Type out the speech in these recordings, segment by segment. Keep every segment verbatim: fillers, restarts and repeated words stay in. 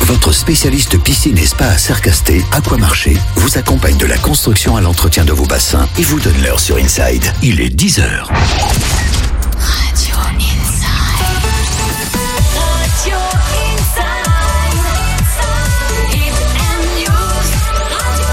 votre spécialiste piscine et spa à Sercasté, Aquamarché, vous accompagne de la construction à l'entretien de vos bassins et vous donne l'heure sur Inside. Il est dix heures. Radio Inside. Radio Inside. Hit and News. Radio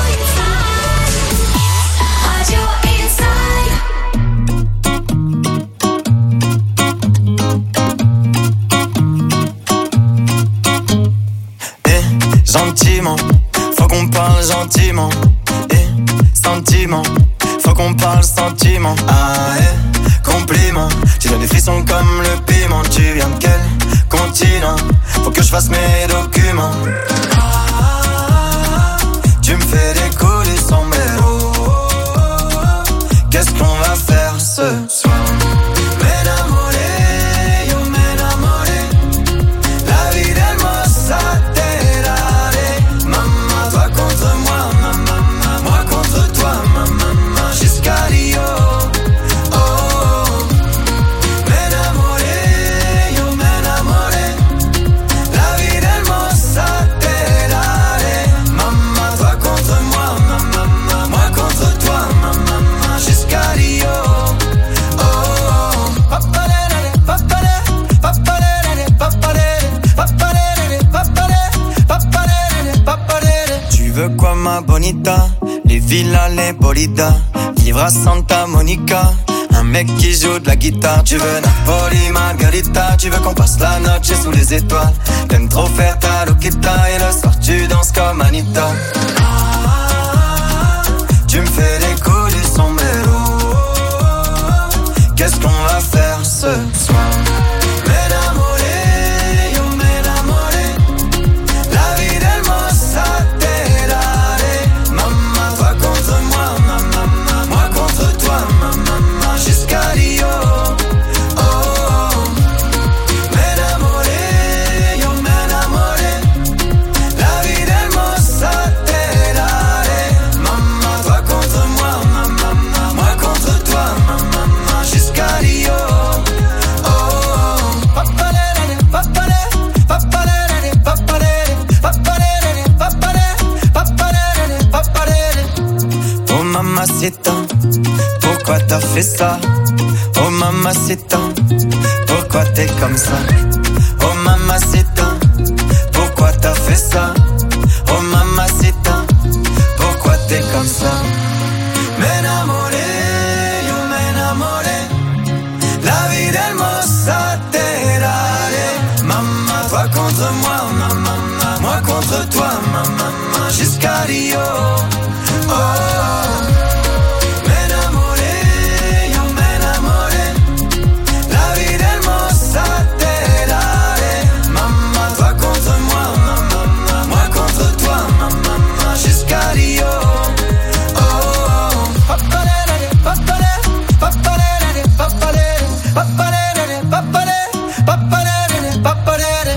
Inside. Radio Inside. Eh, gentiment, faut qu'on parle gentiment. Eh, sentiment, faut qu'on parle sentiment. Ah, eh, compliment, tu donnes des frissons comme le piment. Tu viens de quel continent? Faut que je fasse mes documents. Ah, tu me fais décoller sombrero. Qu'est-ce qu'on va faire ce soir? M'enamoré, yo m'enamoré. La vie d'hermosa te daré. Maman, toi contre moi, maman, moi contre toi, maman, jusqu'à Rio. Oh, oh. M'enamoré, yo m'enamoré. La vie d'hermosa te daré. Maman, toi contre moi, maman, moi contre toi, maman, jusqu'à Rio. Oh, oh. Papalere, papalere, papalere, papalere, papalere, papalere, papalere, papalere. Tu veux quoi ma bonita? Les villas, les bolidas, vivre à Santa Monica. Un mec qui joue de la guitare. Tu veux Napoli, Margarita. Tu veux qu'on passe la noche sous les étoiles. T'aimes trop faire ta loquita. Et le soir tu danses comme Anita. Ah, tu me fais décoller sombrero. Qu'est-ce qu'on va faire ce soir? M'enamoré, yo m'enamoré. La vie d'hermosa te daré. Maman, toi contre moi, maman, moi contre toi, maman, jusqu'à Rio. Oh, oh. M'enamoré, yo m'enamoré. La vie d'hermosa te daré. Maman, toi contre moi, maman, moi contre toi, maman, jusqu'à Rio. Oh, oh. Papalere, papalere, papalere, papalere, papalere, papalere, papalere, papalere. Oh mamacita, pourquoi t'as fait ça? Oh mamacita, pourquoi t'es comme ça? Oh mamacita, pourquoi t'as fait ça? Oh mamacita, pourquoi t'es comme ça? M'enamoré, yo m'enamoré. La vie d'hermosa te daré. Maman, toi contre moi, maman, moi contre toi, maman, jusqu'à Rio. Oh, oh. M'enamoré, yo m'enamoré. La vie d'hermosa te daré. Maman, toi contre moi, maman, moi contre toi, maman, jusqu'à Rio. Oh, oh. Papalere, papalere, papalere, papalere, papalere, papalere, papalere, papalere.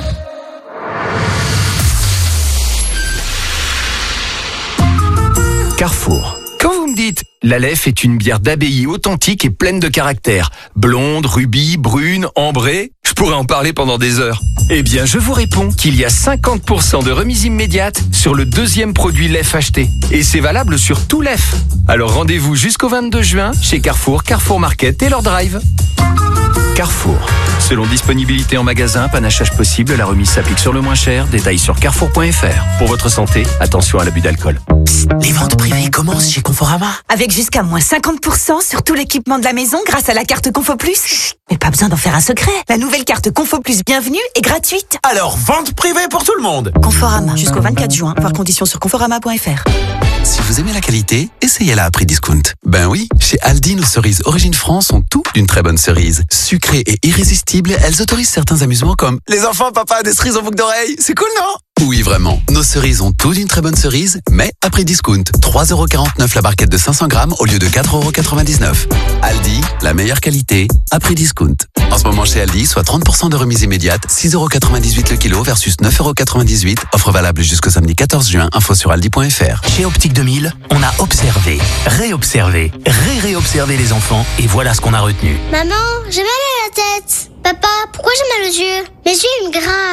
Carrefour. Quand vous me dites « La Leffe est une bière d'abbaye authentique et pleine de caractère, blonde, rubis, brune, ambrée », je pourrais en parler pendant des heures. Eh bien, je vous réponds qu'il y a cinquante pour cent de remise immédiate sur le deuxième produit Leffe acheté. Et c'est valable sur tout Leffe. Alors rendez-vous jusqu'au vingt-deux juin chez Carrefour, Carrefour Market et leur drive. Carrefour. Selon disponibilité en magasin, panachage possible, la remise s'applique sur le moins cher. Détails sur carrefour point f r. Pour votre santé, attention à l'abus d'alcool. Psst, les ventes privées commencent chez Conforama. Avec jusqu'à moins cinquante pour cent sur tout l'équipement de la maison grâce à la carte Confo Plus. Chut, mais pas besoin d'en faire un secret. La nouvelle carte Confo Plus Bienvenue est gratuite. Alors, vente privée pour tout le monde. Conforama, jusqu'au vingt-quatre juin. Voir conditions sur conforama point f r. Si vous aimez la qualité, essayez-la à prix discount. Ben oui, chez Aldi, nos cerises Origine France ont tout d'une très bonne cerise. Sucrées et irrésistibles, elles autorisent certains amusements comme « Les enfants, papa a des cerises en boucle d'oreille, c'est cool, non ?» Oui, vraiment. Nos cerises ont tout d'une très bonne cerise, mais à prix discount. trois euros quarante-neuf la barquette de cinq cents grammes au lieu de quatre euros quatre-vingt-dix-neuf. Aldi, la meilleure qualité, à prix discount. En ce moment chez Aldi, soit trente pour cent de remise immédiate, six euros quatre-vingt-dix-huit le kilo versus neuf euros quatre-vingt-dix-huit. Offre valable jusqu'au samedi quatorze juin. Info sur aldi point f r. Chez Optique deux mille, on a observé, réobservé, ré-réobservé les enfants et voilà ce qu'on a retenu. Maman, j'ai mal à la tête. Papa, pourquoi j'ai mal aux yeux? Mes yeux, ils me grattent.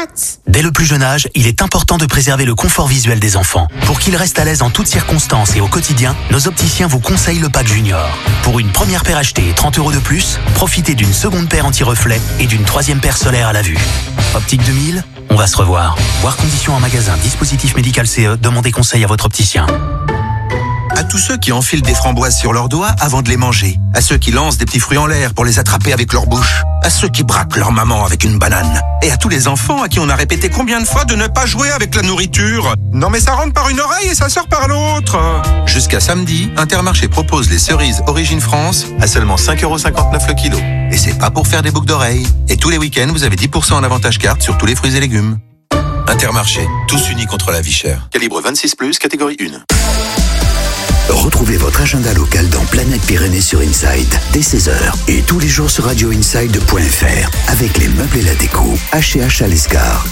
Dès le plus jeune âge, il est important de préserver le confort visuel des enfants. Pour qu'ils restent à l'aise en toutes circonstances et au quotidien, nos opticiens vous conseillent le pack Junior. Pour une première paire achetée et trente euros de plus, profitez d'une seconde paire anti-reflet et d'une troisième paire solaire à la vue. Optique deux mille, on va se revoir. Voir conditions en magasin, dispositif médical C E, demandez conseil à votre opticien. À tous ceux qui enfilent des framboises sur leurs doigts avant de les manger. À ceux qui lancent des petits fruits en l'air pour les attraper avec leur bouche. À ceux qui braquent leur maman avec une banane. Et à tous les enfants à qui on a répété combien de fois de ne pas jouer avec la nourriture. Non mais ça rentre par une oreille et ça sort par l'autre. Jusqu'à samedi, Intermarché propose les cerises Origine France à seulement cinq euros cinquante-neuf le kilo. Et c'est pas pour faire des boucles d'oreilles. Et tous les week-ends, vous avez dix pour cent en avantage carte sur tous les fruits et légumes. Intermarché, tous unis contre la vie chère. Calibre vingt-six plus, catégorie un. Retrouvez votre agenda local dans Planète Pyrénées sur Inside, dès seize heures. Et tous les jours sur radio inside point f r, avec les meubles et la déco, H et H à l'Escar.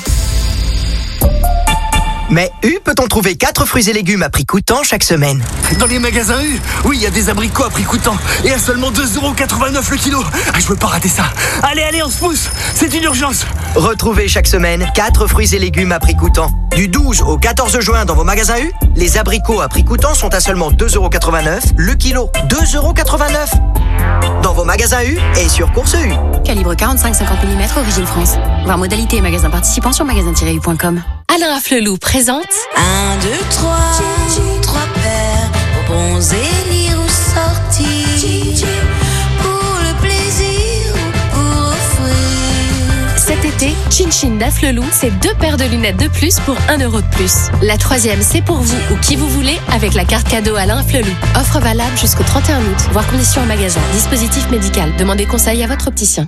Mais U peut-on trouver quatre fruits et légumes à prix coûtant chaque semaine? Dans les magasins U, oui, il y a des abricots à prix coûtant et à seulement deux euros quatre-vingt-neuf le kilo. Ah, je veux pas rater ça. Allez, allez, on se pousse. C'est une urgence. Retrouvez chaque semaine quatre fruits et légumes à prix coûtant. Du douze au quatorze juin dans vos magasins U, les abricots à prix coûtant sont à seulement deux euros quatre-vingt-neuf le kilo. deux euros quatre-vingt-neuf dans vos magasins U et sur Course U. Calibre quarante-cinq cinquante millimètres, Origine France. Voir modalité et magasins participants sur magasin tiret u point com. Alain Afflelou présente Un, deux, trois, trois paires pour bronzer, lire ou sortir, pour le plaisir ou pour offrir. cet été, Chin Chin d'Afflelou, c'est deux paires de lunettes de plus pour un euro de plus. La troisième, c'est pour vous ou qui vous voulez avec la carte cadeau Alain Afflelou. Offre valable jusqu'au trente et un août. Voir conditions en magasin. Dispositif médical. Demandez conseil à votre opticien.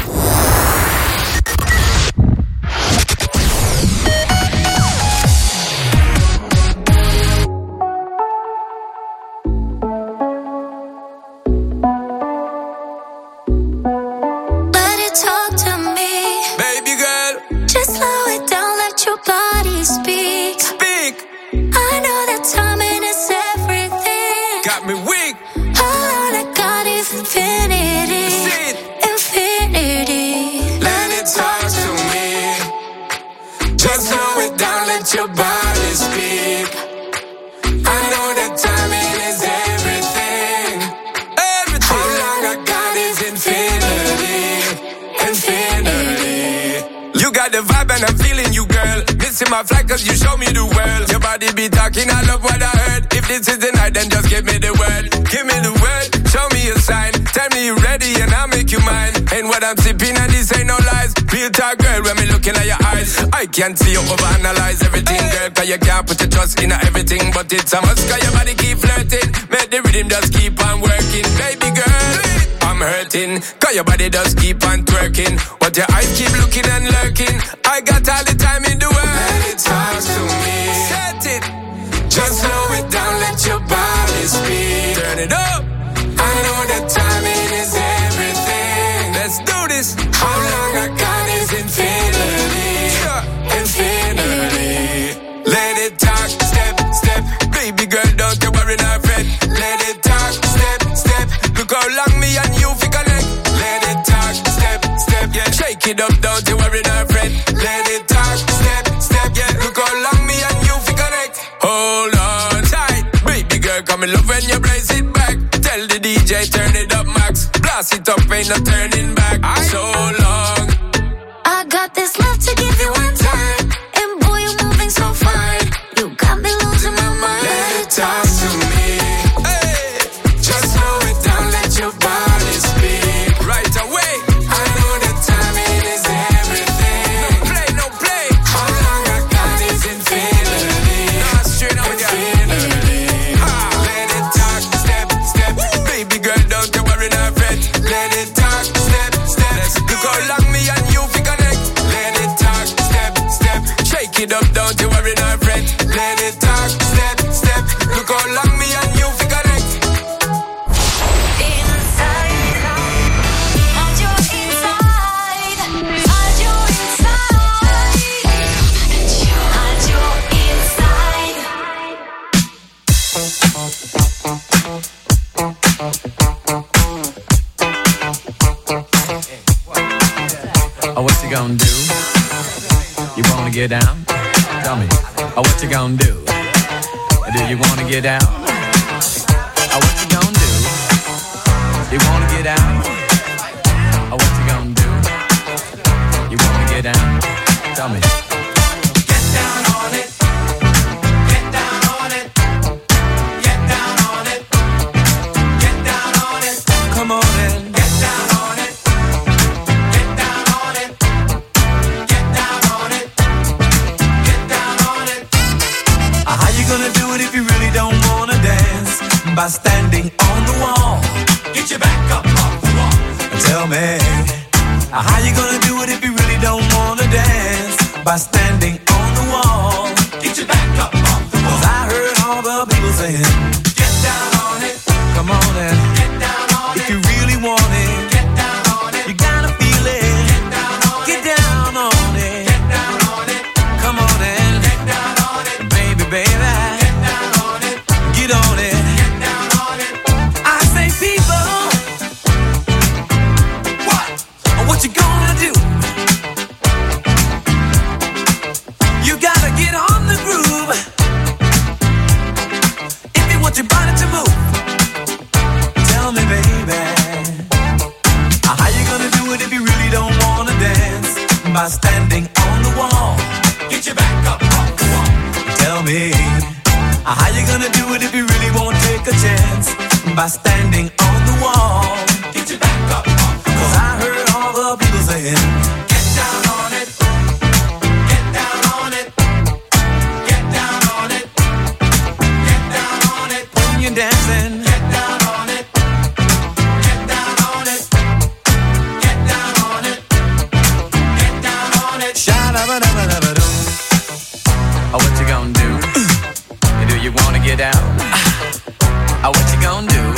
Your body speak. I know that timing is everything. Everything. How long I got is infinity. Infinity. You got the vibe and I'm feeling you, girl. Missing my flight cause you show me the world. Your body be talking, I love what I heard. If this is the night, then just give me the word. Give me the word, show me a sign. Tell me you're ready and I'll make you mine. Ain't what I'm sipping and this ain't no lies. Real talk, girl, when me looking at your eyes. I can't see you overanalyze everything, girl. Cause you can't put your trust in everything. But it's a must cause your body keep flirting. Make the rhythm just keep on working. Baby girl, I'm hurting. Cause your body just keep on twerking. But your eyes keep looking and lurking. I got all the time in the world. Let it talk to me. Set it. Just slow it down, let your body speak. Turn it up. I know that timing is everything. Let's do this. How long I got is infinity. Infinity. Let it talk, step, step. Baby girl, don't you worry, not fret. Let it talk, step, step. Look how long me and you fi connect. Let it talk, step, step. Yeah, shake it up, don't you worry, not fret. Let it talk, step, step. Yeah, look how long me and you fi connect. Hold on tight, baby girl, come in love when you brace it back. Tell the D J turn it up max. Blast it up, ain't no turning back. So long. I got this love to give you one time, and boy you're moving so fine. You got me losing my mind. Let it talk to me. Hey, just slow it down, let your body speak. Right away. I know that timing is everything. No play, no play. How long I got is infinity. Nah, straight up infinity. Ah, let it talk, step, step. Woo. Baby girl, don't you worry, not fret. Let it talk, step, step. Look how long me and you fi connect. Let it talk, step, step. Shake it up, don't you worry, not fret. Let it talk, step, step. Look how long me and you fi connect. Inside, Radio Inside, Radio Inside, Radio Oh, what's he gonna do? You wanna get down? Tell me, oh, what you gonna do? Do you wanna get down? Oh, what you gonna do? You wanna get down? Oh, what you gonna do? You wanna get down? Tell me. Get down on it. Get down on it. Get down on it. Get down on it. Come on in. Get down on it. Get down on it. Get down on it. Get down on it. How you gonna do it if you really don't wanna dance? By standing on the wall. Get your back up off the wall. Tell me, how you gonna do it if you really don't wanna dance? By standing on the wall. Get your back up off the wall. 'Cause I heard all the people saying, get down on it. Come on and get down on it. If you really want it, get down on it. You gotta feel it. Get down on it. Get down on it. Get down on it. Come on and get down on it. Baby, baby. Get down on it. Get on it. Get down on it. I say people, what? What you gonna do? You gotta get on the groove if you want your body to move. Tell me, baby, how you gonna do it if you really don't wanna dance? By standing on the wall. Get your back up off the wall. Tell me, how you gonna do it if you really won't take a chance? By standing on the wall. Get your back up off the wall. 'Cause I heard all the people saying, get down on it. Get down on it. Get down on it. Get down on it. When you're dancing, get down on it. Get down on it. Get down on it. Get down on it. Sha-da-ba-da-ba-da-ba-doo. Oh, what you gonna do? Do you wanna get down? Oh, what you gonna do?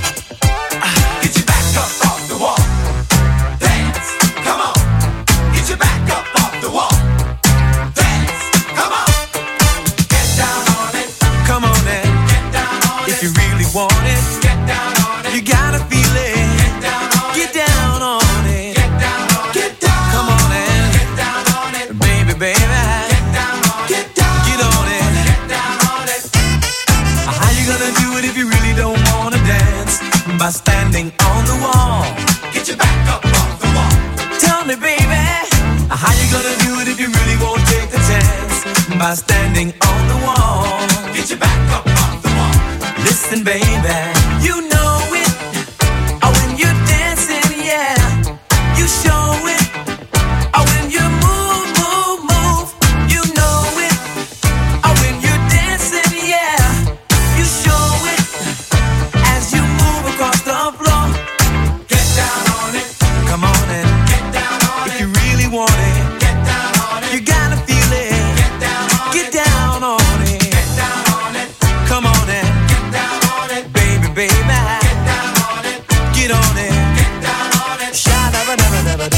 Get your back up off the wall. Dance, come on. Get your back up off the wall. Dance, come on. Get down on it. Come on in. Get down on it. If you really want it, get down on it. You gotta feel it. Get down on it. Get down on it. Get down on it. Get down. Come on in. Get down on it. Baby, baby. Get down on it. Get down. Get on it. Get down on it. How you gonna do it if you really don't wanna dance? By standing on the wall. Get your back up off the wall. Tell me, baby, how you gonna do it if you really won't take the chance? By standing on the wall. Get your back up off the wall. Listen, baby, you know it. Oh, when you're dancing, yeah, you show it. Oh, when you move, move, move, you know it. Oh, when you're dancing, yeah, you show it. As you move across the floor, get down on it. Come on and get down on it. If you really want it, get down on it. You gotta feel it. Get down on it. Get down on it. Get down on it. Come on and get down on it. Baby, baby. Get down on it. Get on it. Get down on it. Sha-da-ba-da-ba-da-ba-da.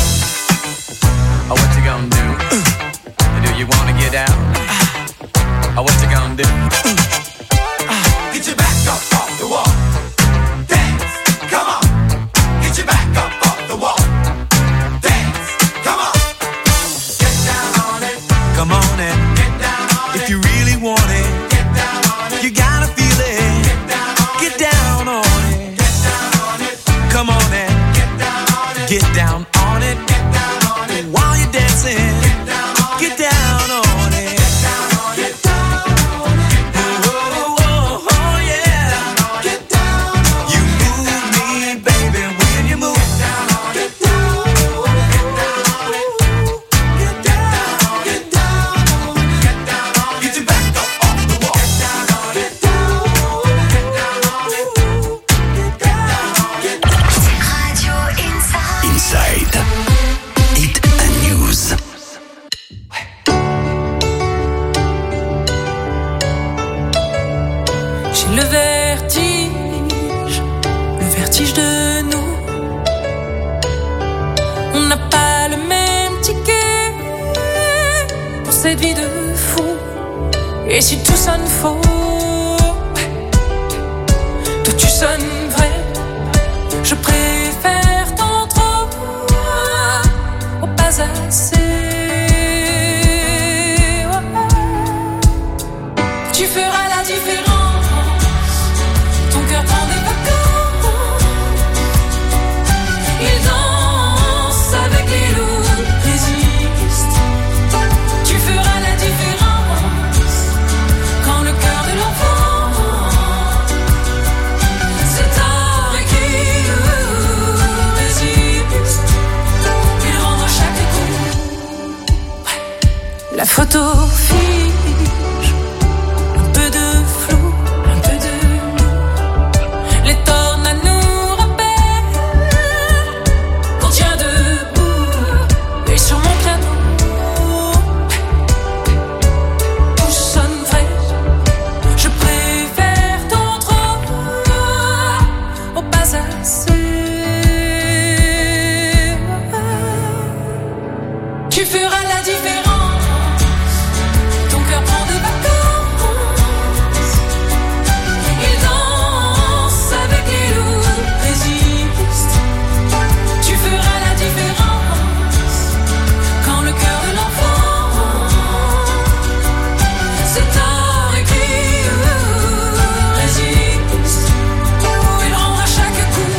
Oh, what you gonna do? Do you wanna get down? Oh, what you gonna do? Get your back up off the wall. Dance, come on. Get your back up off the wall. Dance, come on. Get down on it. Come on and get down on it. If you really want it, get down on it. You gotta feel it. Get down on it. Get down on it. Get down on it. Come on and get down on it. Get down on it. Get down on it. While you're dancing, get down on it. Get down on it. Get down on it. Get down on it. Oh, oh, oh, yeah. Get down on it. You move me, baby, when you move. Get down on it. Get down on it. Get down on it. Get down on it. Get down on it. Get your back up off the wall. Get down on it. Get down on it. Get down on it. Get down on it. Radio Inside. Inside. Hit and News. J'ai le vertige, le vertige de nous. On n'a pas le même ticket pour cette vie de fou. Et si tout sonne faux, toi tu sonnes vrai. Je préfère tant trop au pas assez. La photo fige, un peu de flou, un peu de nous. Les tornades nous rappellent qu'on tient debout. Et sur mon piano, tout sonne vrai. Je préfère ton trop au pas assez. Tu feras la différence. Ton cœur prend des vacances. Il danse avec les loups, résiste. Tu feras la différence. Quand le cœur de l'enfant c'est un écrit, résiste. Il rend à chaque coup.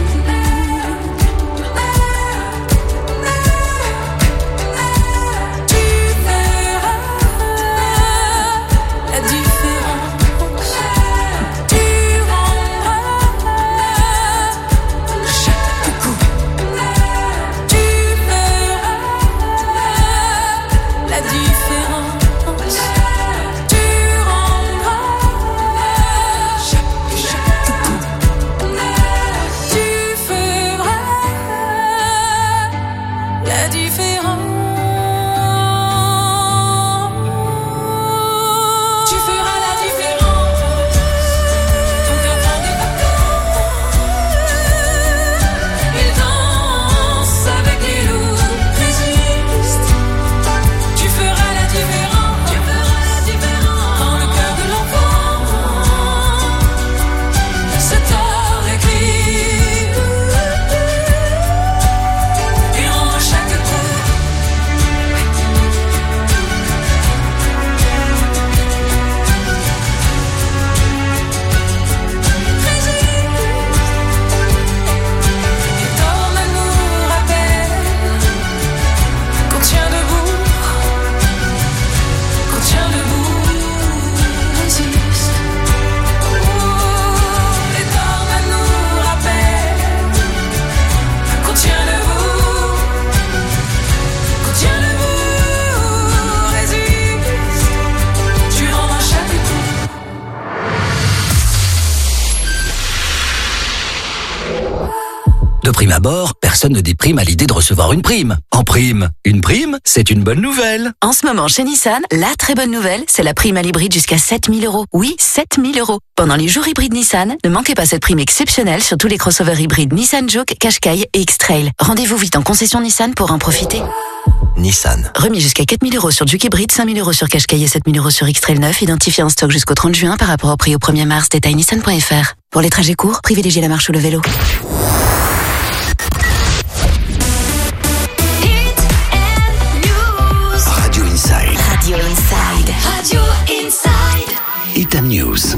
De prime abord, personne ne déprime à l'idée de recevoir une prime. En prime, une prime, c'est une bonne nouvelle. En ce moment, chez Nissan, la très bonne nouvelle, c'est la prime à l'hybride jusqu'à sept mille euros. Oui, sept mille euros. Pendant les jours hybrides Nissan, ne manquez pas cette prime exceptionnelle sur tous les crossovers hybrides Nissan Juke, Qashqai et X-Trail. Rendez-vous vite en concession Nissan pour en profiter. Nissan. Remis jusqu'à quatre mille euros sur Juke hybride, cinq mille euros sur Qashqai et sept mille euros sur X-Trail neuf, identifié en stock jusqu'au trente juin par rapport au prix au premier mars. Détail nissan point f r. Pour les trajets courts, privilégiez la marche ou le vélo. Radio Inside. Radio Inside. Radio Inside. Hit and News.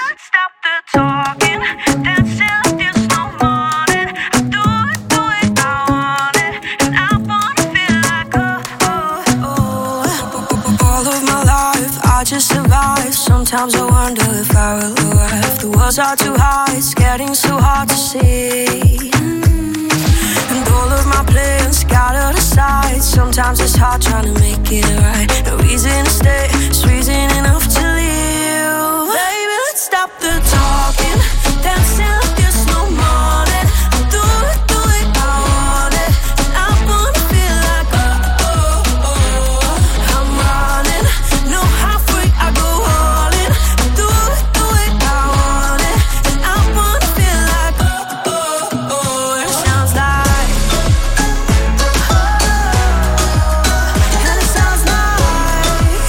Sometimes I wonder if I will arrive. The walls are too high, it's getting so hard to see. And all of my plans scattered aside. Sometimes it's hard trying to make it right. No reason to stay, it's reason enough to leave. Baby, let's stop the talking, dancing like there's no morning. Do it, do it, I want it. And I wanna feel like oh, oh, oh. I'm running, no halfway, I go all in. Do it, do it, I want it. And I wanna feel like oh, oh, oh. It sounds like and it sounds like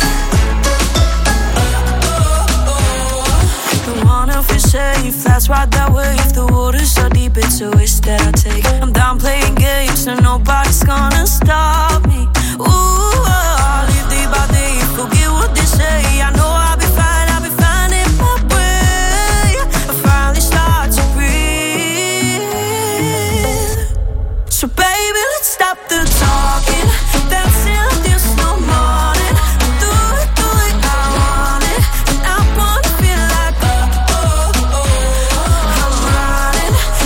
don't wanna feel safe, that's right that way. If the water's so deep, it's a risk that I take. I'm done playing games, so nobody's gonna stop me. Ooh, I'll live day by day, forget what they say. I know I'll be fine, I'll be fine in my way. I finally start to breathe. So baby, let's stop the talking, dancing like there's no morning. Do it, do it, I want it. And I wanna feel like oh, oh, oh. I'm running,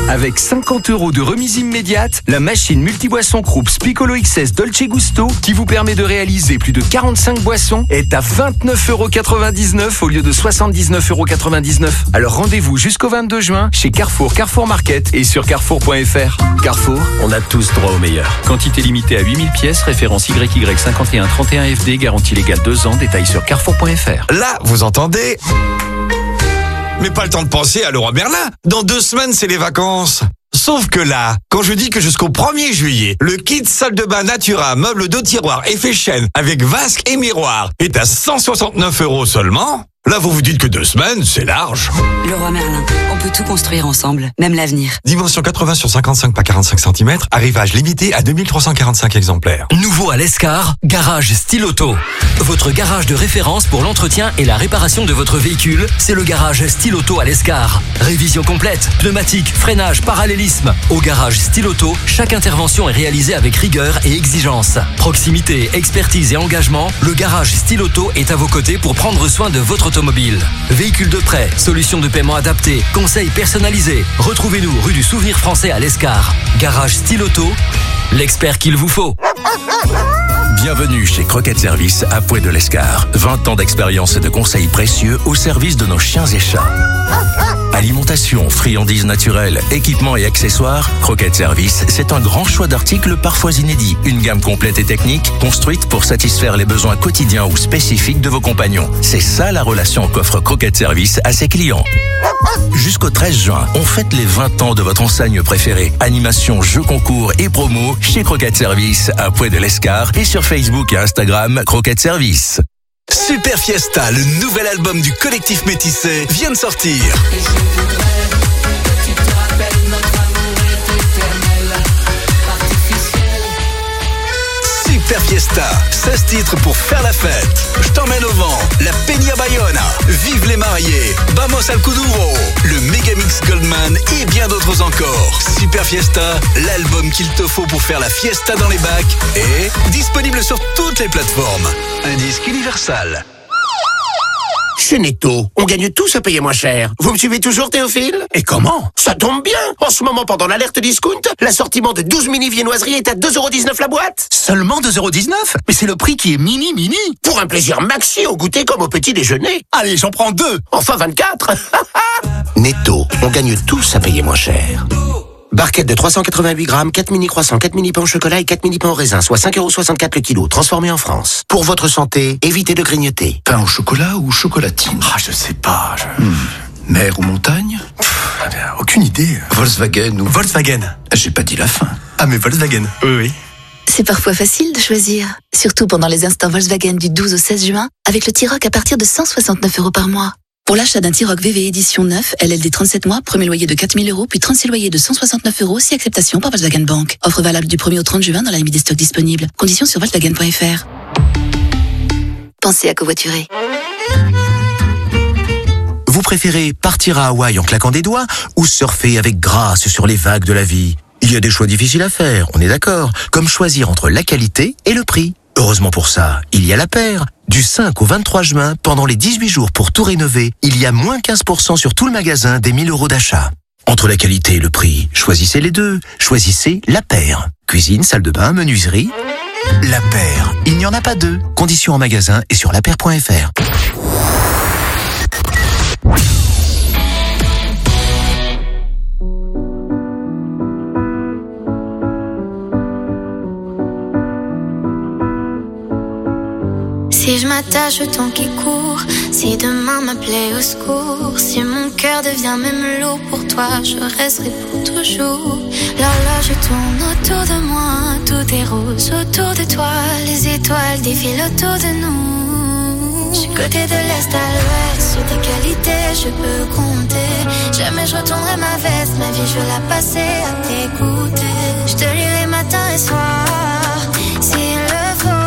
Avec cinquante euros de remise immédiate, la machine multiboisson Krups Piccolo X S Dolce Gusto, qui vous permet de réaliser plus de quarante-cinq boissons, est à vingt-neuf euros quatre-vingt-dix-neuf au lieu de soixante-dix-neuf euros quatre-vingt-dix-neuf. Alors rendez-vous jusqu'au vingt-deux juin chez Carrefour, Carrefour Market et sur carrefour point f r. Carrefour, on a tous droit au meilleur. Quantité limitée à huit mille pièces, référence Y Y cinquante et un trente et un F D, garantie légale deux ans, détails sur carrefour point f r. Là, vous entendez ? Mais pas le temps de penser à Leroy Merlin. Dans deux semaines, c'est les vacances. Sauf que là, quand je dis que jusqu'au premier juillet, le kit salle de bain Natura, meuble de tiroir effet chêne avec vasque et miroir est à cent soixante-neuf euros seulement, là vous vous dites que deux semaines, c'est large. Leroy Merlin, on peut tout construire ensemble, même l'avenir. Dimension quatre-vingts sur cinquante-cinq par quarante-cinq centimètres, arrivage limité à deux mille trois cent quarante-cinq exemplaires. Nouveau à l'Escar, Garage Style Auto. Votre garage de référence pour l'entretien et la réparation de votre véhicule, c'est le Garage Style Auto à l'Escar. Révision complète, pneumatique, freinage, parallélisme. Au Garage Style Auto, chaque intervention est réalisée avec rigueur et exigence. Proximité, expertise et engagement, le Garage Style Auto est à vos côtés pour prendre soin de votre automobile. Véhicule de prêt, solutions de paiement adaptées, conseils personnalisés. Retrouvez-nous rue du Souvenir Français à l'Escar. Garage Style Auto, l'expert qu'il vous faut. Bienvenue chez Croquette Service à Pouet de l'Escar. vingt ans d'expérience et de conseils précieux au service de nos chiens et chats. Alimentation, friandises naturelles, équipements et accessoires, Croquette Service, c'est un grand choix d'articles parfois inédits. Une gamme complète et technique, construite pour satisfaire les besoins quotidiens ou spécifiques de vos compagnons. C'est ça la relation qu'offre Croquette Service à ses clients. Jusqu'au treize juin, on fête les vingt ans de votre enseigne préférée. Animation, jeux concours et promos chez Croquette Service à Pouet de l'Escar et sur Facebook et Instagram Croquette Service. Super Fiesta, le nouvel album du collectif Métissé, vient de sortir. Super Fiesta, seize titres pour faire la fête. Je t'emmène au vent, la Peña Bayona, Vive les mariés, Vamos al Kuduro, le Megamix Goldman et bien d'autres encore. Super Fiesta, l'album qu'il te faut pour faire la fiesta dans les bacs est disponible sur toutes les plateformes. Un disque Universal. Chez Netto, on gagne tous à payer moins cher. Vous me suivez toujours, Théophile? Et comment? Ça tombe bien. En ce moment, pendant l'alerte discount, l'assortiment de douze mini viennoiseries est à deux euros dix-neuf la boîte. Seulement deux euros dix-neuf? Mais c'est le prix qui est mini mini. Pour un plaisir maxi au goûter comme au petit déjeuner. Allez, j'en prends deux. Enfin vingt-quatre. Netto, on gagne tous à payer moins cher. Barquette de trois cent quatre-vingt-huit grammes, quatre mini croissants, quatre mini pains au chocolat et quatre mini pains au raisin, soit cinq euros soixante-quatre le kilo, transformé en France. Pour votre santé, évitez de grignoter. Pain au chocolat ou chocolatine? Ah, je sais pas. Je... Hmm. Mer ou montagne? Pff, aucune idée. Volkswagen ou... Volkswagen. J'ai pas dit la fin. Ah, mais Volkswagen. Oui, oui. C'est parfois facile de choisir, surtout pendant les instants Volkswagen du douze au seize juin, avec le T-Roc à partir de cent soixante-neuf euros par mois. Pour l'achat d'un T-Roc V V édition neuf, L L D trente-sept mois, premier loyer de quatre mille euros, puis trente-six loyers de cent soixante-neuf euros, si acceptation par Volkswagen Bank. Offre valable du premier au trente juin dans la limite des stocks disponibles. Conditions sur volkswagen point f r. Pensez à covoiturer. Vous préférez partir à Hawaï en claquant des doigts ou surfer avec grâce sur les vagues de la vie? Il y a des choix difficiles à faire, on est d'accord, comme choisir entre la qualité et le prix. Heureusement pour ça, il y a La Paire. Du cinq au vingt-trois juin, pendant les dix-huit jours pour tout rénover, il y a moins quinze pour cent sur tout le magasin des mille euros d'achat. Entre la qualité et le prix, choisissez les deux. Choisissez La Paire. Cuisine, salle de bain, menuiserie. La Paire, il n'y en a pas deux. Conditions en magasin et sur la paire point f r. Si je m'attache au temps qui court, si demain m'appelait au secours, si mon cœur devient même lourd pour toi, je resterai pour toujours. L'horloge tourne autour de moi, tout est rose autour de toi, les étoiles défilent autour de nous. Je suis côté de l'est à l'ouest, sur tes qualités je peux compter. Jamais je retournerai ma veste, ma vie je veux la passer à t'écouter. Je te lirai matin et soir, s'il le faut.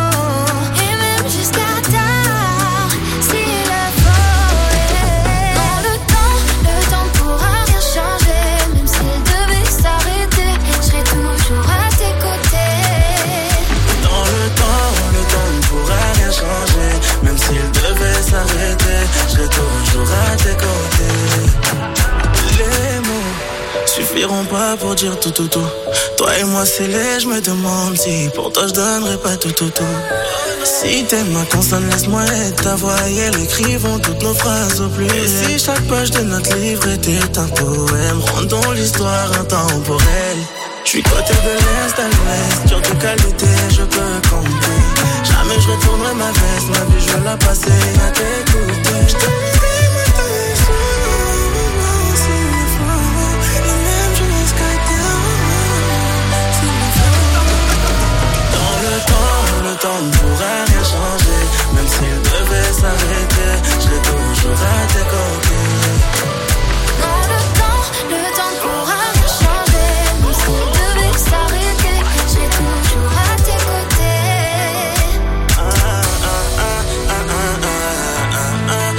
Suffit suffiront pas pour dire tout tout tout. Toi et moi c'est laid, je me demande si pour toi je donnerais pas tout tout tout. Si t'aimes ma consonne, laisse-moi être ta voix et elle écrivons toutes nos phrases au pluriel. Et si chaque page de notre livre était un poème, rendons l'histoire intemporelle. J'suis côté de l'Est à l'Ouest, sur tes qualités je peux compter. Jamais je retournerai ma veste, ma vie je vais la passer à t'écouter. J'te mets ma tête sur le s'il le faut, et même je laisse qu'à s'il le faut. Dans le temps, le temps ne pourra rien changer. Même s'il devait s'arrêter, je l'ai toujours à tes côtés. Dans le temps, le temps ne pourra rien changer. Même s'il devait s'arrêter, je l'ai toujours à tes côtés. Ah, ah, ah, ah, ah, ah, ah, ah,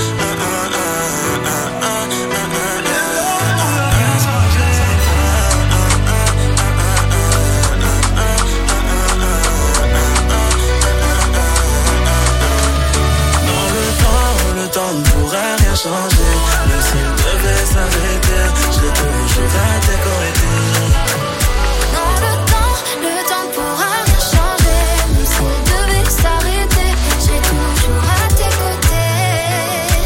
le temps ne pourra rien changer. Même s'il devait s'arrêter, je l'ai toujours à tes côtés. Dans le temps, le temps ne pourra rien changer. Même s'il devait s'arrêter, j'ai toujours à tes côtés.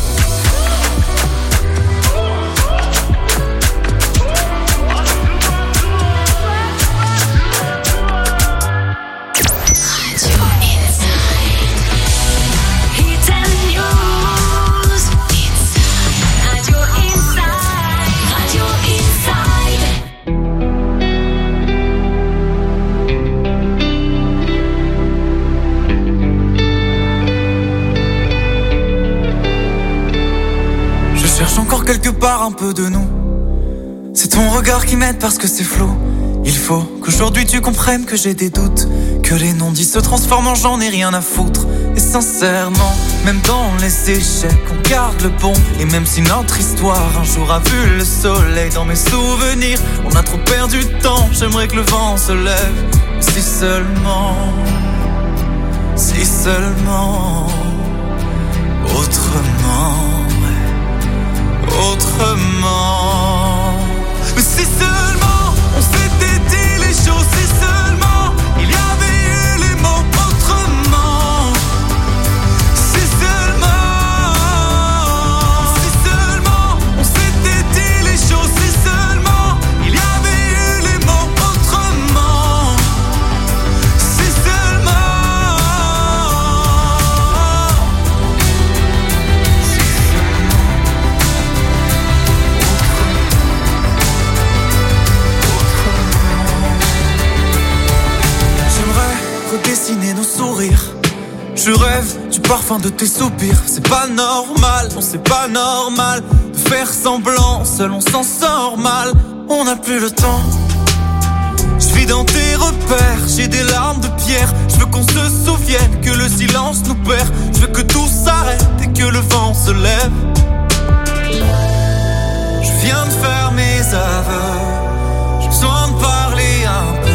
Cherche encore quelque part un peu de nous. C'est ton regard qui m'aide parce que c'est flou. Il faut qu'aujourd'hui tu comprennes que j'ai des doutes, que les non-dits se transforment en j'en ai rien à foutre. Et sincèrement, même dans les échecs, on garde le bon. Et même si notre histoire un jour a vu le soleil, dans mes souvenirs, on a trop perdu de temps. J'aimerais que le vent se lève. Si seulement, si seulement, autrement. Autrement. Mais si seulement on s'était dit les choses, si seulement il y avait eu les mots autrement. Si seulement, si seulement on s'était dit les choses, si seulement il y avait eu les mots autrement. Si seulement. Redessiner nos sourires. Je rêve du parfum de tes soupirs. C'est pas normal, non c'est pas normal de faire semblant, seul on s'en sort mal. On n'a plus le temps. Je vis dans tes repères, j'ai des larmes de pierre. Je veux qu'on se souvienne que le silence nous perd. Je veux que tout s'arrête et que le vent se lève. Je viens de faire mes aveux. J'ai besoin de parler un peu.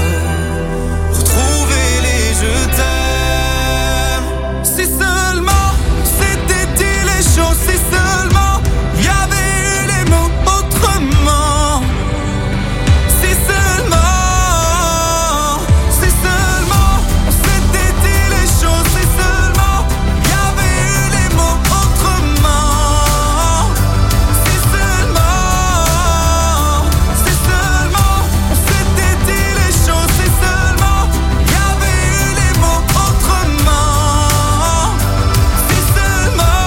Je t'aime. Si seulement c'était dit les choses, si seulement il y avait eu les mots autrement. Si seulement, si seulement on s'était dit les choses, si seulement il y avait eu les mots autrement. Si seulement, si seulement on s'était dit les choses, si seulement il y avait autrement. Si seulement.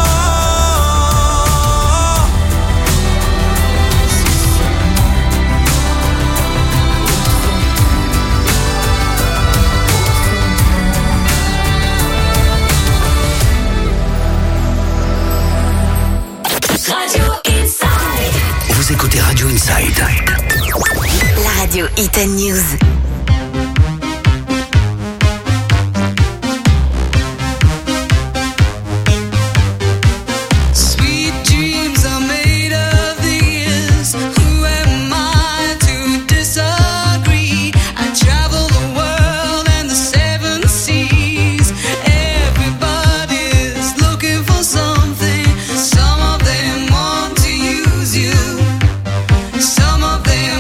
Radio Inside. Vous écoutez Radio Inside. La radio Hit and News. Some of them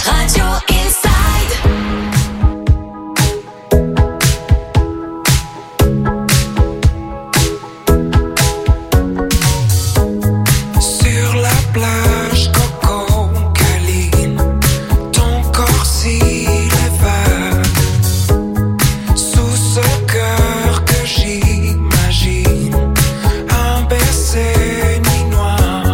Radio Inside. Sur la plage, Coco câline, ton corps s'élève sous ce cœur que j'imagine, un baiser nuit noire.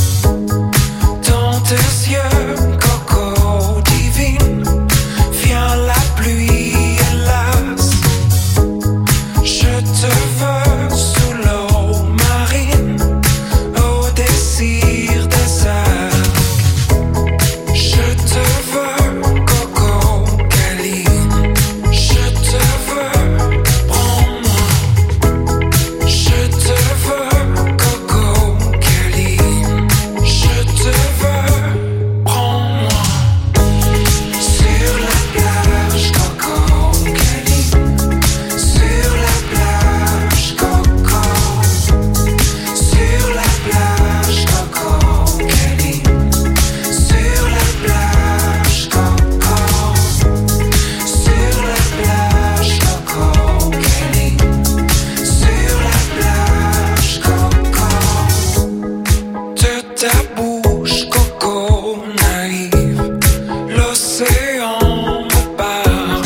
Dans tes yeux, Coco divine, vient la pluie hélas. Je te veux sous l'eau marine, au désir des arcs. Je te veux, Coco câline. Je te veux, prends-moi. Je te veux, Coco câline. Je te veux, prends-moi. Sur la plage, Coco câline. Sur la plage, Coco. Sur la plage, Coco câline. Sur la plage, Coco. Sur la plage, Coco câline. Sur la plage, Coco. De ta bouche, Coco naïve, l'océan me parle.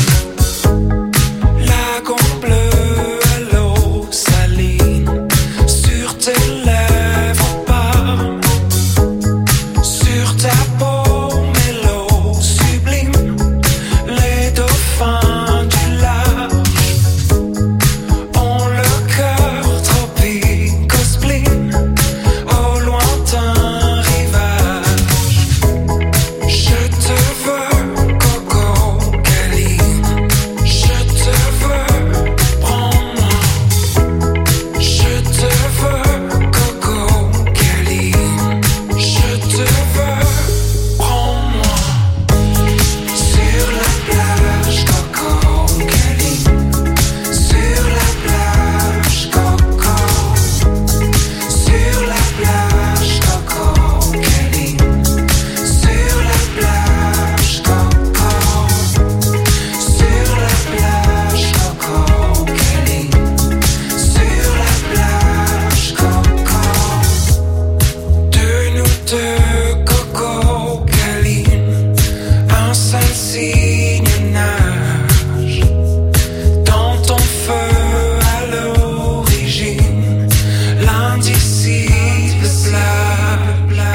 Lagon bleu à l'eau saline, sur tes lèvres parle. Sur ta peau, mélo sublime, les dauphins du large ont le cœur tropique au spleen, au lointain rivage. Je te veux, Coco câline. Je te veux, prends-moi. Je te veux, Coco câline. Je te veux, prends-moi. Sur la plage, Coco câline. Sur la plage, Coco. Sur la plage, Coco câline. Sur la plage, Coco. Sur la plage, Coco câline. Sur la plage, Coco. De nous deux, Coco câline, un seul signe nage dans ton feu à l'origine, l'indicible blabla.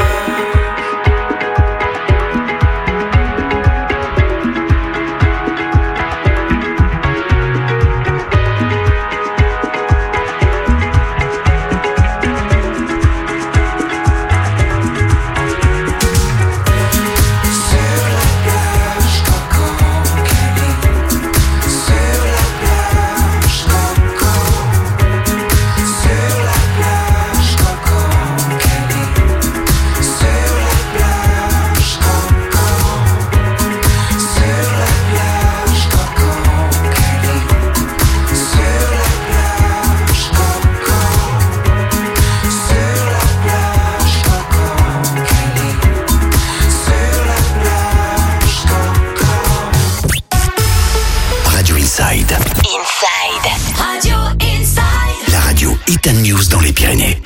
Sur la plage, Coco câline. Sur la plage, Coco. Sur la plage, Coco câline. Sur la plage, Coco. Sur la plage, Coco câline. Sur la plage, Coco. Sur la plage, Coco câline. Sur la plage, Coco. Radio Inside. Inside. Radio Inside. La radio Hit and News dans les Pyrénées.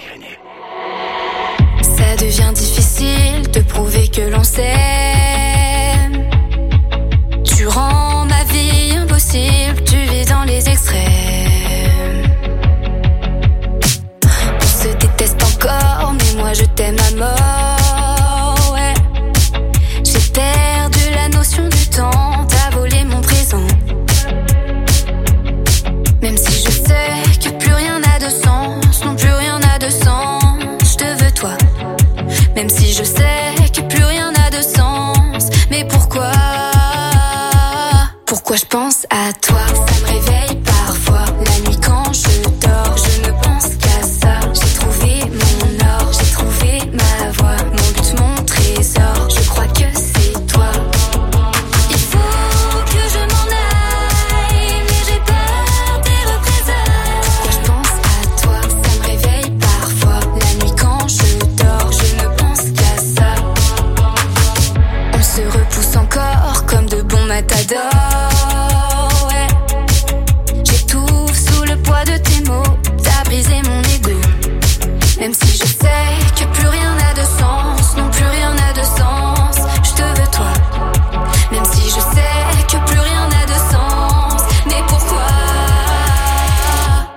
Ça devient difficile de prouver que l'on s'aime. Tu rends ma vie impossible, tu vis dans les extrêmes. On se déteste encore, mais moi je t'aime à mort, ouais. J'ai perdu la notion du temps, t'as volé mon présent. Même si je sais que plus rien n'a de sens, non plus rien n'a de sens, je te veux toi. Même si je sais que plus rien n'a de sens, mais pourquoi? Pourquoi je pense à toi? Ça me réveille parfois, la nuit quand je dors, je ne pense qu'à ça. J'ai trouvé mon or, j'ai trouvé ma voie, mon but, mon trésor, je crois que c'est toi. Il faut que je m'en aille, mais j'ai peur des représailles. Pourquoi je pense à toi? Ça me réveille parfois, la nuit quand je dors, je ne pense qu'à ça. On se repousse encore.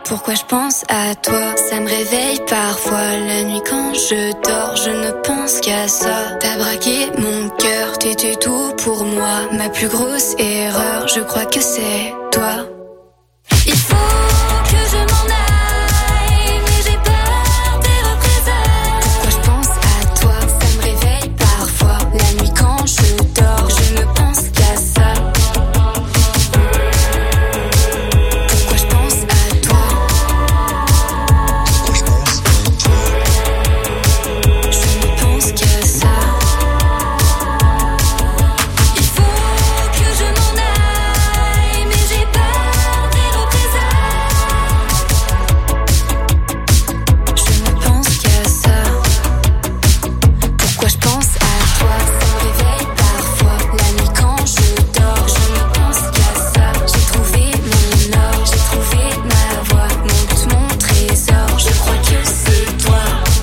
Pourquoi je pense à toi, ça me réveille parfois. La nuit quand je dors, je ne pense qu'à ça. T'as braqué mon cœur, t'étais tout pour moi. Ma plus grosse erreur, je crois que c'est toi. Il faut que je m'en aille, mais j'ai peur des représailles. Pourquoi je pense à toi, ça me réveille parfois. La nuit quand je dors, je ne pense qu'à ça. Pourquoi je pense à toi? Pourquoi je pense à toi? Je ne pense qu'à ça. Il faut que je m'en aille, mais j'ai peur des représailles. Je ne pense qu'à ça. Pourquoi je pense à toi, ça me réveille parfois. La nuit quand je dors, je ne pense qu'à ça. J'ai trouvé mon or, j'ai trouvé ma voie, monte mon trésor. Je crois que c'est toi.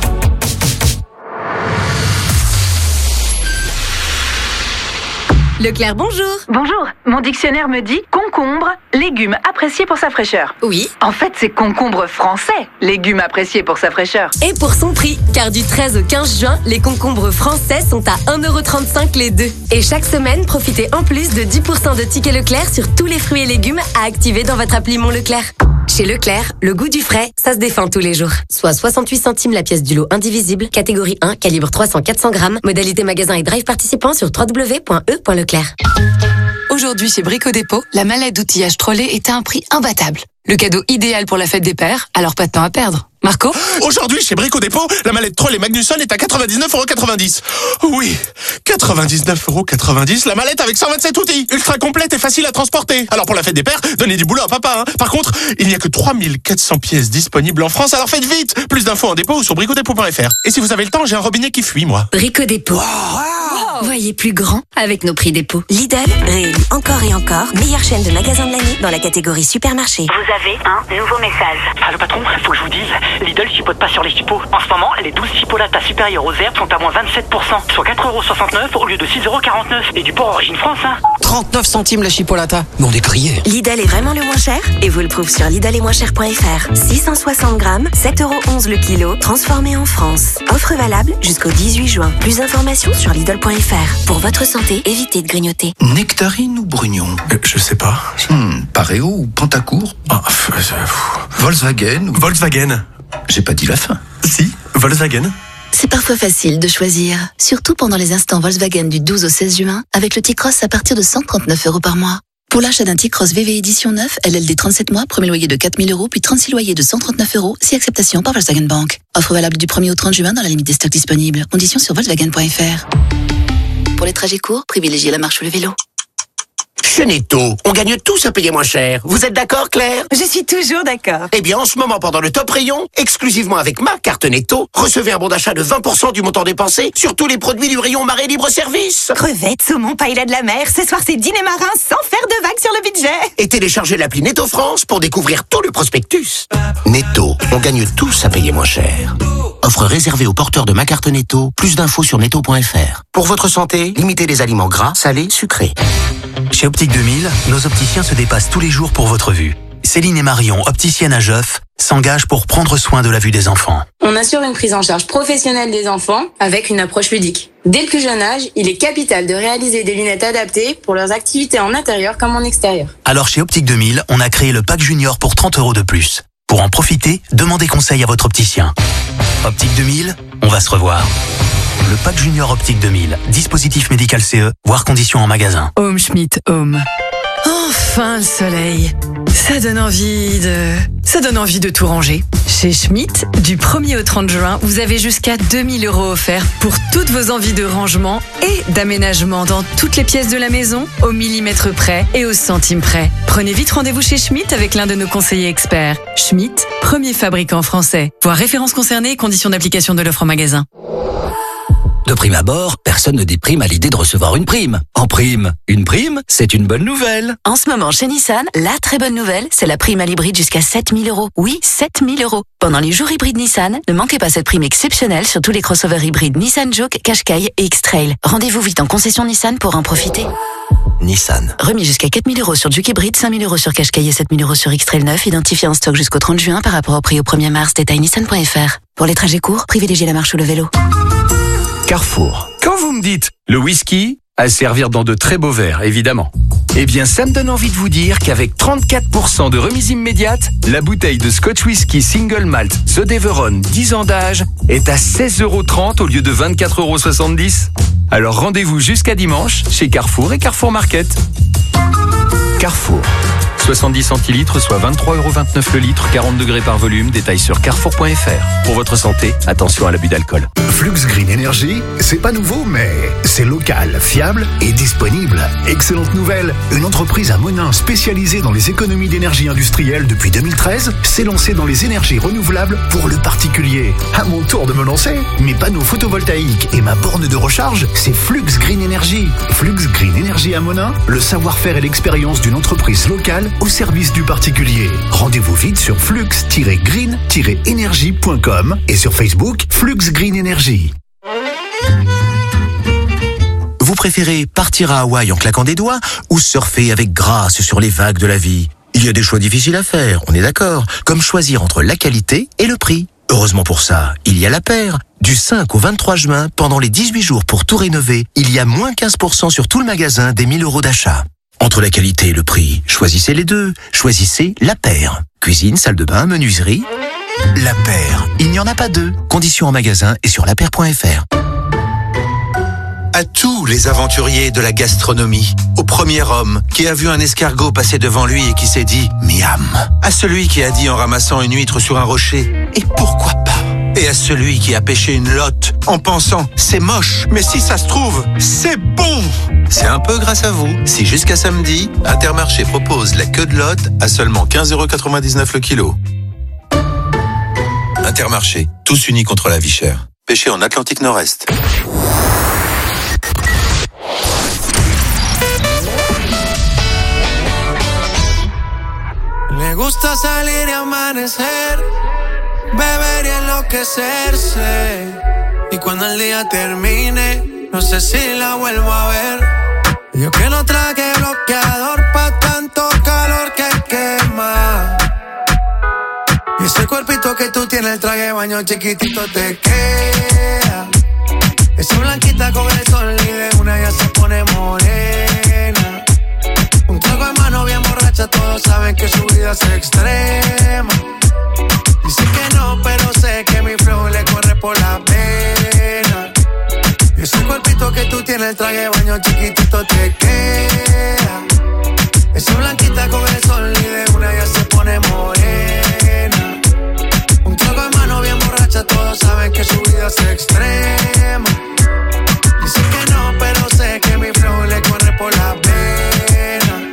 Leclerc, bonjour. Bonjour, mon dictionnaire me dit concombre, légume apprécié pour sa fraîcheur. Oui. En fait, c'est concombre français, légume apprécié pour sa fraîcheur. Et pour son prix, car du treize au quinze juin, les concombres français sont à un euro trente-cinq les deux. Et chaque semaine, profitez en plus de dix pour cent de tickets Leclerc sur tous les fruits et légumes à activer dans votre appli Mon Leclerc. Chez Leclerc, le goût du frais, ça se défend tous les jours. Soit soixante-huit centimes la pièce du lot indivisible, catégorie un, calibre trois cents à quatre cents grammes, modalité magasin et drive participant sur w w w point e point leclerc. Aujourd'hui chez Brico Dépôt, la mallette d'outillage Trolley est à un prix imbattable. Le cadeau idéal pour la fête des pères, alors pas de temps à perdre. Marco ? Aujourd'hui, chez Brico Dépôt, la mallette Trolley Magnusson est à quatre-vingt-dix-neuf euros quatre-vingt-dix. Oui, quatre-vingt-dix-neuf euros quatre-vingt-dix, la mallette avec cent vingt-sept outils. Ultra complète et facile à transporter. Alors pour la fête des pères, donnez du boulot à papa. Hein. Par contre, il n'y a que trois mille quatre cents pièces disponibles en France, alors faites vite. Plus d'infos en dépôt ou sur brico dépôt point f r. Et si vous avez le temps, j'ai un robinet qui fuit, moi. Brico Dépôt. Wow. Voyez plus grand avec nos prix dépôt. Lidl réélu encore et encore meilleure chaîne de magasins de l'année dans la catégorie supermarché. Vous avez un nouveau message. Allô patron, faut que je vous dise, Lidl chipote pas sur les chipots. En ce moment, les douze chipolatas supérieures aux herbes sont à moins vingt-sept pour cent, soit quatre euros soixante-neuf au lieu de six euros quarante-neuf. Et du porc origine France, hein. trente-neuf centimes la chipolata. Non décrié. Lidl est vraiment le moins cher et vous le prouve sur lidl et moins cher point f r. six cent soixante grammes, sept euros onze le kilo, transformé en France. Offre valable jusqu'au dix-huit juin. Plus d'informations sur lidl point f r. Pour votre santé, évitez de grignoter. Nectarine ou Brugnon? euh, Je sais pas. Hmm, Pareo ou Pantacourt? Ah, euh, euh, Volkswagen ou... Volkswagen. J'ai pas dit la fin. Si, Volkswagen. C'est parfois facile de choisir, surtout pendant les instants Volkswagen du douze au seize juin, avec le T-Cross à partir de cent trente-neuf euros par mois. Pour l'achat d'un T-Cross V V édition neuf, L L D trente-sept mois, premier loyer de quatre mille euros, puis trente-six loyers de cent trente-neuf euros, si acceptation par Volkswagen Bank. Offre valable du premier au trente juin dans la limite des stocks disponibles. Conditions sur volkswagen point f r. Pour les trajets courts, privilégiez la marche ou le vélo. Chez Netto, on gagne tous à payer moins cher. Vous êtes d'accord, Claire? Je suis toujours d'accord. Eh bien, en ce moment, pendant le top rayon, exclusivement avec ma carte Netto, recevez un bon d'achat de vingt pour cent du montant dépensé sur tous les produits du rayon Marais Libre Service. Crevettes, saumon, paella de la mer, ce soir c'est dîner marin sans faire de vagues sur le budget. Et téléchargez l'appli Netto France pour découvrir tout le prospectus. Netto, on gagne tous à payer moins cher. Offre réservée aux porteurs de ma carte Netto. Plus d'infos sur netto point f r. Pour votre santé, limitez les aliments gras, salés, sucrés. Chez Optique deux mille, nos opticiens se dépassent tous les jours pour votre vue. Céline et Marion, opticiennes à Geoff, s'engagent pour prendre soin de la vue des enfants. On assure une prise en charge professionnelle des enfants avec une approche ludique. Dès le plus jeune âge, il est capital de réaliser des lunettes adaptées pour leurs activités en intérieur comme en extérieur. Alors chez Optique deux mille, on a créé le pack junior pour trente euros de plus. Pour en profiter, demandez conseil à votre opticien. Optique deux mille, on va se revoir. Le pack junior Optique deux mille, dispositif médical C E, voire conditions en magasin. Home Schmidt Home. Enfin le soleil. Ça donne envie de... Ça donne envie de tout ranger. Chez Schmidt, du premier au trente juin, vous avez jusqu'à deux mille euros offerts pour toutes vos envies de rangement et d'aménagement dans toutes les pièces de la maison, au millimètre près et au centime près. Prenez vite rendez-vous chez Schmidt avec l'un de nos conseillers experts. Schmidt, premier fabricant français. Voir références concernées et conditions d'application de l'offre en magasin. De prime abord, personne ne déprime à l'idée de recevoir une prime. En prime, une prime, c'est une bonne nouvelle. En ce moment, chez Nissan, la très bonne nouvelle, c'est la prime à l'hybride jusqu'à sept mille euros. Oui, sept mille euros. Pendant les jours hybrides Nissan, ne manquez pas cette prime exceptionnelle sur tous les crossovers hybrides Nissan Juke, Qashqai et X-Trail. Rendez-vous vite en concession Nissan pour en profiter. Nissan. Remis jusqu'à quatre mille euros sur Juke Hybrid, cinq mille euros sur Qashqai et sept mille euros sur X-Trail neuf, identifié en stock jusqu'au trente juin par rapport au prix au premier mars. Détail nissan point f r. Pour les trajets courts, privilégiez la marche ou le vélo. Carrefour. Quand vous me dites le whisky, à servir dans de très beaux verres, évidemment. Eh bien, ça me donne envie de vous dire qu'avec trente-quatre pour cent de remise immédiate, la bouteille de Scotch Whisky Single Malt The Deveron dix ans d'âge est à seize euros trente au lieu de vingt-quatre euros soixante-dix. Alors rendez-vous jusqu'à dimanche chez Carrefour et Carrefour Market. Carrefour. soixante-dix centilitres, soit vingt-trois euros vingt-neuf le litre, quarante degrés par volume. Détail sur carrefour point f r. Pour votre santé, attention à l'abus d'alcool. Flux Green Energy, c'est pas nouveau, mais c'est local, fiable et disponible. Excellente nouvelle, une entreprise à Monin spécialisée dans les économies d'énergie industrielle depuis deux mille treize s'est lancée dans les énergies renouvelables pour le particulier. À mon tour de me lancer, mes panneaux photovoltaïques et ma borne de recharge, c'est Flux Green Energy. Flux Green Energy à Monin, le savoir-faire et l'expérience d'une entreprise locale au service du particulier. Rendez-vous vite sur flux tiret green tiret énergie point com et sur Facebook Flux Green Energy. Vous préférez partir à Hawaï en claquant des doigts ou surfer avec grâce sur les vagues de la vie? Il y a des choix difficiles à faire, on est d'accord, comme choisir entre la qualité et le prix. Heureusement pour ça, il y a La Paire. Du cinq au vingt-trois juin, pendant les dix-huit jours pour tout rénover, il y a moins quinze pour cent sur tout le magasin des mille euros d'achat. Entre la qualité et le prix, choisissez les deux. Choisissez La Paire. Cuisine, salle de bain, menuiserie. La Paire, il n'y en a pas deux. Conditions en magasin et sur la paire point f r. À tous les aventuriers de la gastronomie, au premier homme qui a vu un escargot passer devant lui et qui s'est dit « miam », à celui qui a dit en ramassant une huître sur un rocher « et pourquoi pas ?» et à celui qui a pêché une lotte en pensant « c'est moche, mais si ça se trouve, c'est bon !» C'est un peu grâce à vous si jusqu'à samedi, Intermarché propose la queue de lotte à seulement quinze euros quatre-vingt-dix-neuf le kilo. Intermarché, tous unis contre la vie chère. Pêché en Atlantique Nord-Est. Me gusta salir y amanecer, beber y enloquecerse. Y cuando el día termine, no sé si la vuelvo a ver. Yo que no traje bloqueador pa' tanto calor que quema. Y ese cuerpito que tú tienes, el traje de baño chiquitito te queda. Esa blanquita con el sol y de una ya se pone morena. Un trago de mano bien borracha, todos saben que su vida es extrema. Dice que no, pero sé que mi flow le corre por la pena. Y ese cuerpito que tú tienes, el traje de baño chiquitito te queda. Esa blanquita con el sol y de una ya se pone morena. Un trago de mano bien borracha, todos saben que su vida es extrema. Dice que no, pero sé que mi flow le corre por la pena.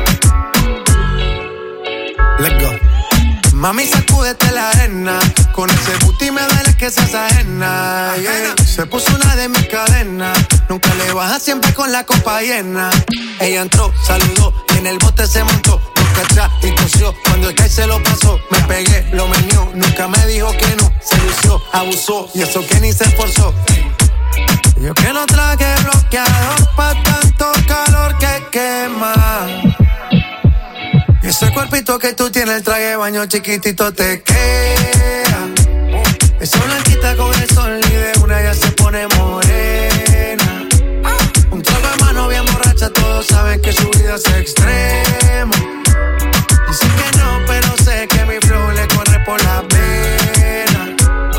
Let's go. Mami, sacúdete la arena. Con ese booty me duele que seas ajena, yeah. Se puso una de mis cadenas. Nunca le baja, siempre con la copa llena. Ella entró, saludó y en el bote se montó. Nunca atrás y tosió. Cuando el que se lo pasó, me pegué, lo menió. Nunca me dijo que no. Se lució, abusó y eso que ni se esforzó. Yo que no traje bloqueador pa' tanto calor que quema. Y ese cuerpito que tú tienes, el traje de baño chiquitito te queda. Esa blanquita con el sol y de una ya se pone morena. Un trago de mano bien borracha, todos saben que su vida es extrema. Dice que no, pero sé que mi flow le corre por la pena.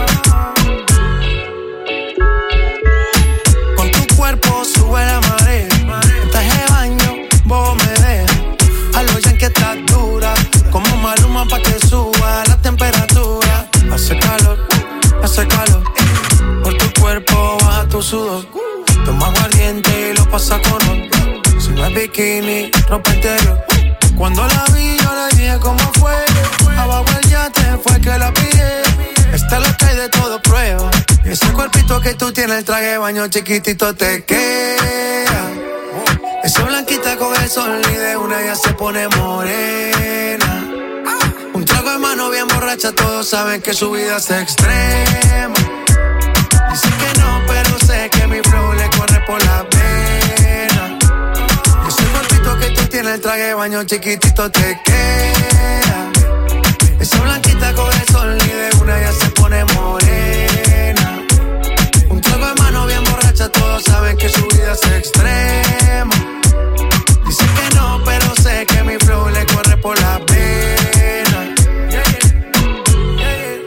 Con tu cuerpo sube la marea. En traje de baño, vos me dejas. A lo ya que estás dura, como Maluma pa' que suba la temperatura. Hace calor, hace calor. Por tu cuerpo baja tu sudor. Toma aguardiente y lo pasa con otro. Si no es bikini, ropa interior. Cuando la vi yo le dije cómo fue. Abajo el yate fue que la pillé. Esta lo que hay de todo prueba. Y ese cuerpito que tú tienes, el traje de baño chiquitito te queda. Esa blanquita con el sol y de una ya se pone morena. Un trago de mano bien borracha, todos saben que su vida es extrema. Dice que no, pero sé que mi flow le corre por la pena. Y ese tú tienes el traje de baño chiquitito, te queda. Esa blanquita coge el sol y de una ya se pone morena. Un trago de mano bien borracha, todos saben que su vida es extrema. Dicen que no, pero sé que mi flow le corre por la pena. Yeah, yeah. Yeah, yeah.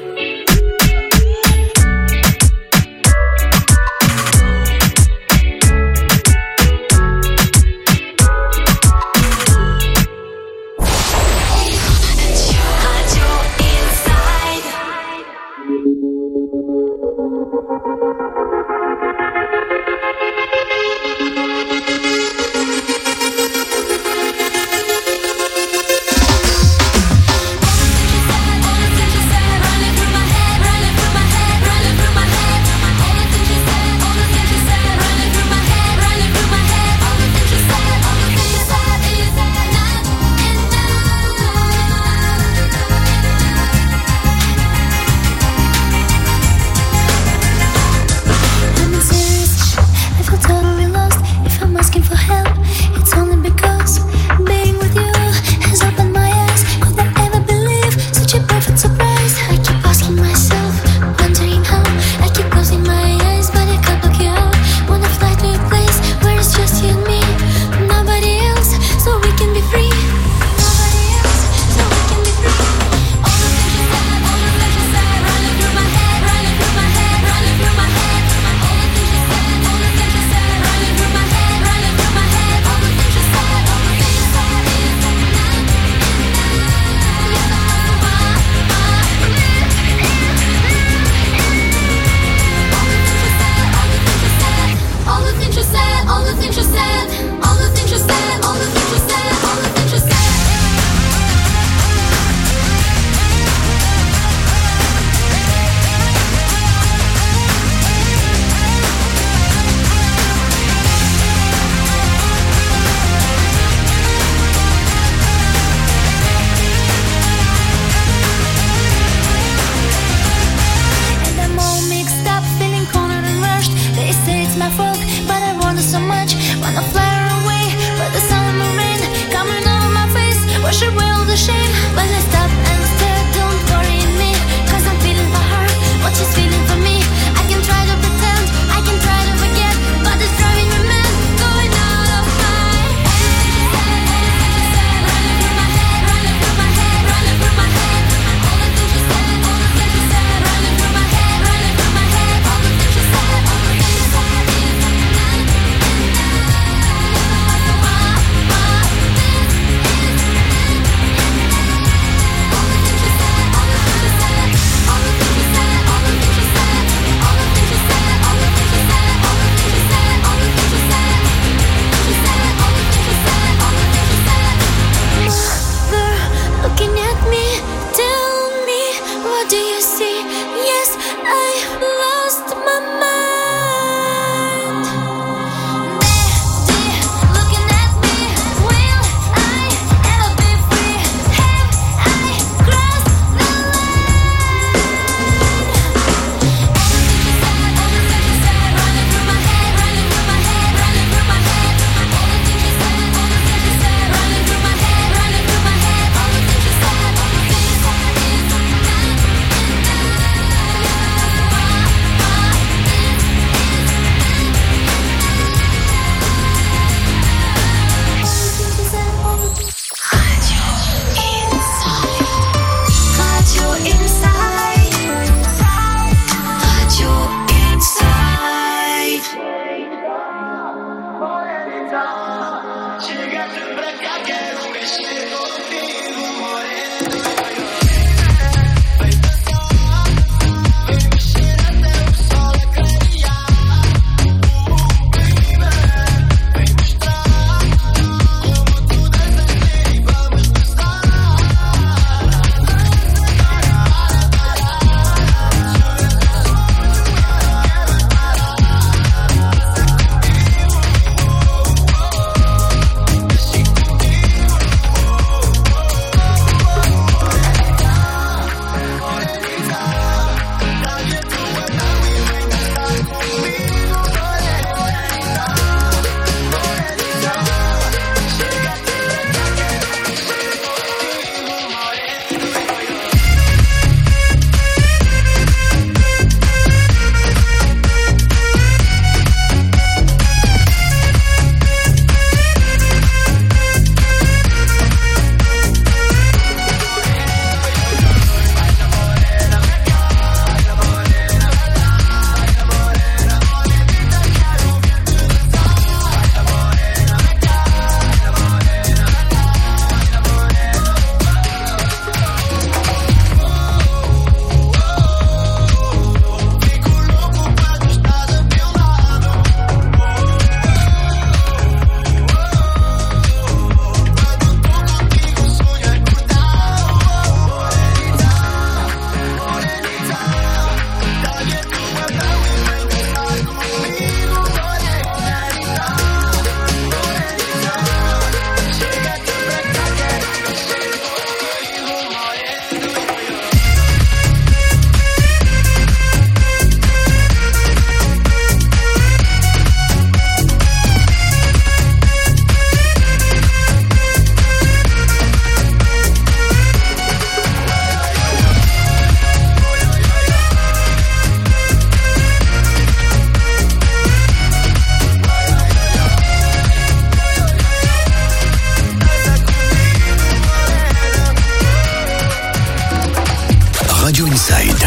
Inside.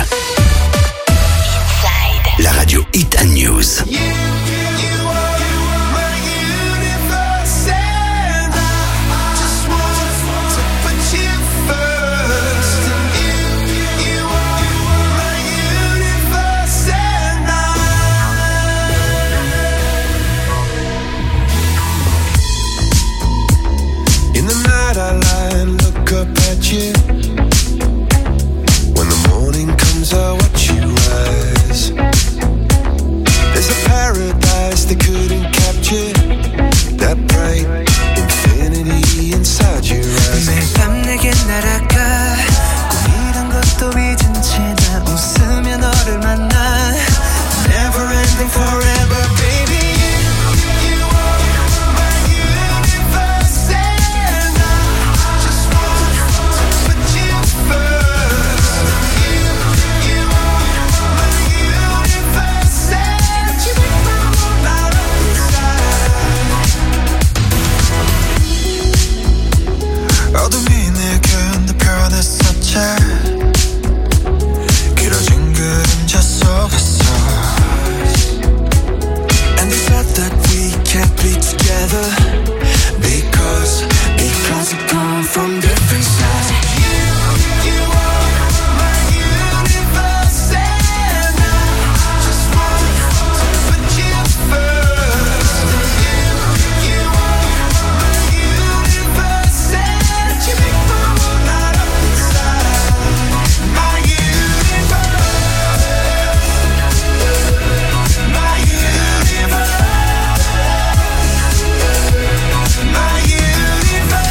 La radio Hit and News. In the night I lie and look up at you. When the morning comes I watch you rise. There's a paradise they couldn't capture. That bright infinity inside your eyes. 매일 밤 내게 날아가 꿈이란 것도 잊은 채 나 웃으며 너를 만나. Never ending forever baby. 어둠이 내게 느껴냈었지. 길어진 그림자 속에서. And they said that we can't be together Because, because we come from different sides. You, you are my universe and I just want to put you first. You, you are my universe and you make my world light up inside. My universe, my universe, my universe.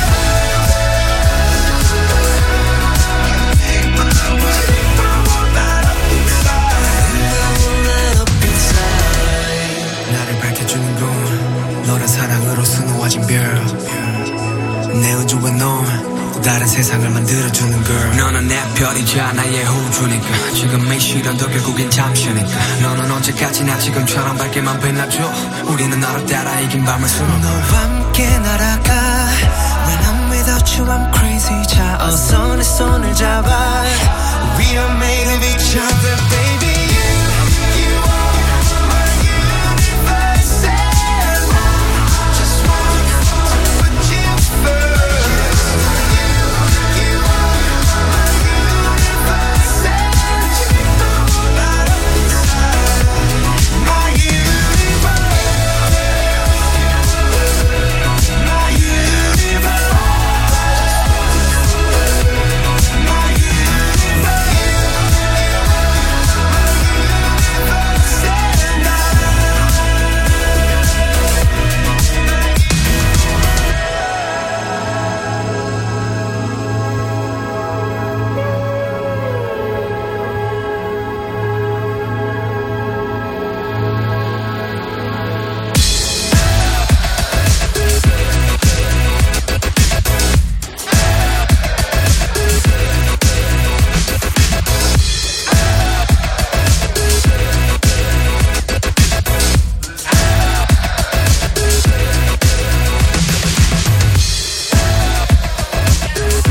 나를 밝혀주는 건 너란 사랑으로 수놓아진 별. 내 우주와 넌 또 다른 세상을 만들어주는 girl. 너는 내 별이자 나의 호주니까 지금의 시련도 결국엔 잠시니까. 너는 언제까지나 지금처럼 밝게만 빛나줘. 우리는 너를 따라 이긴 밤을 수놓아. 너와 함께 날아가. When I'm without you I'm crazy.